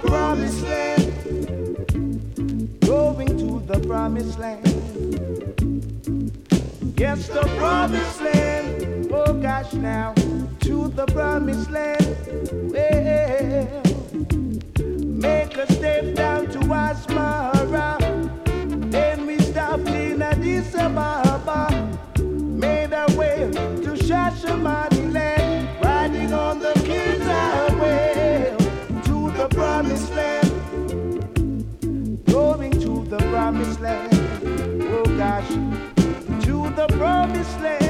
promised land, going to the promised land. Yes, the promised land. Oh gosh, now to the promised land. Well, make a step down to Asmara. Then we stopped in Addis Ababa. Made our way to Shashamani land, riding on the King's Highway to the promised land, going to the promised land. Oh gosh, to the promised land.